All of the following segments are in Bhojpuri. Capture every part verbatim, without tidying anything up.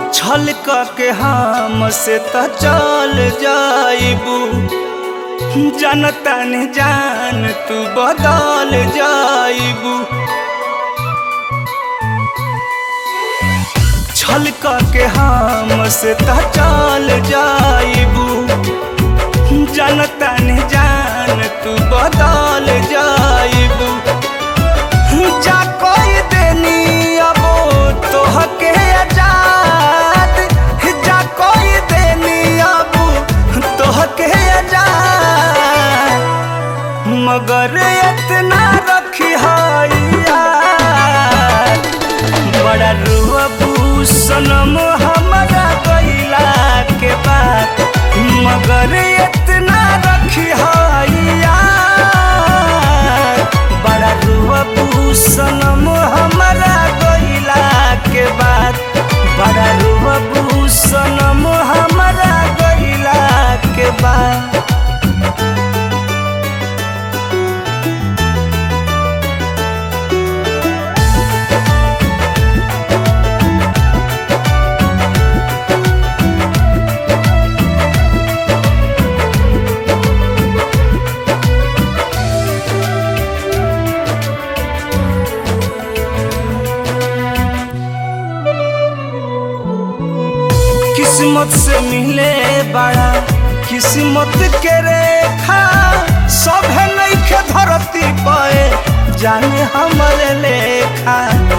छल के हम से त चल जाइबू, जनता ने जान तू बदल जाइबू। छल के हम से त चल जाइबू, जनता ने जान तू बदल जाइबू। जा कोई देनी अब तोहके आजाद, जा कोई देनी अब तोहके आजाद, मगर इतना रखी याद बड़ा रुअबू सनम हमारा गइला के बाद, मगर इतना रखी याद बड़ा रुअबू सनम हमारा गइला के बाद, बड़ा रुअबू सनम हमारा गइला के बाद। किस्मत से मिले बड़ा किस्मत के रेखा, सब है नइखे धरती पे जाने हमरे लेखा।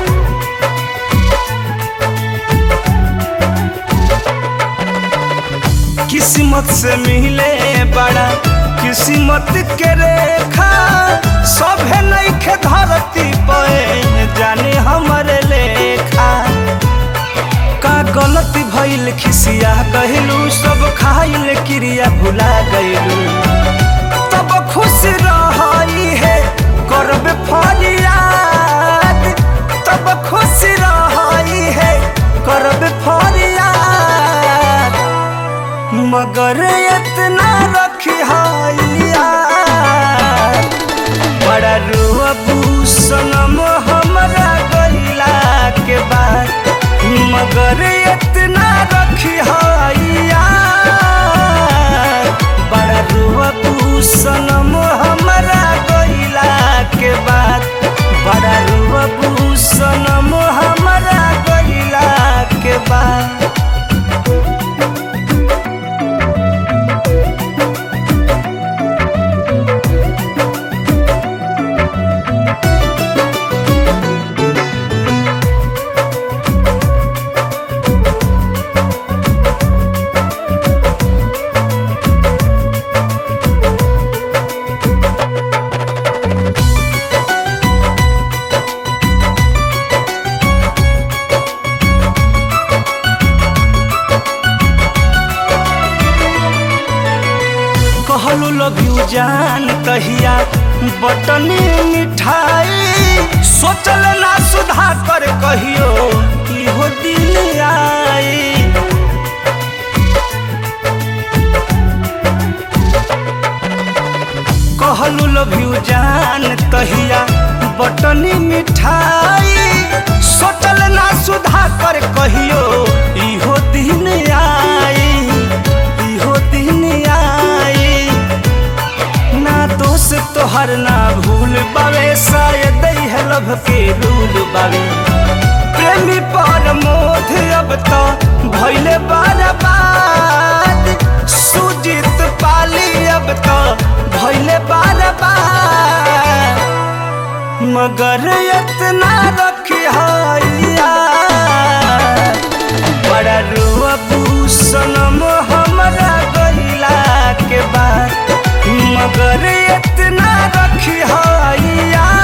किस्मत से मिले बड़ा किस्मत के रेखा, सब है नइखे धरती पे जाने हमरे लेखा। का गलती भइल खिसिया गइलू, सब खाइल क्रिया भुला गइलू। तब खुश रही है करबे फरियाद, तब खुश रही है करबे फरियाद, मगर इतना रखी याद बड़ा रुअबू सनम हमरा गइला के बाद, मगर इतना रखी याद बड़ा रुअबू सनम हमरा गइला के बाद, बड़ा रुअबू सनम हमरा गइला के बाद। कहलू लव यू जान कहिया बटनी मिठाई, सोचल ना सुधा कर कहियो इहो दिन आई। कहलू लव यू जान कहिया बटनी मिठाई, सोचल ना सुधा कर कहियो इहो दिन आई, इहो दिन आई। दोस्त तोहर ना भूल बावे, शायद है लभ के रूल बावे। प्रेमी पर मोध अब तो भइले बर्बाद, सुजीत पाली अब तो भइले बर्बाद, मगर इतना रखी याद बड़ा रुअबू सनम हमरा गइला के बाद, मगर इतना रखी याद।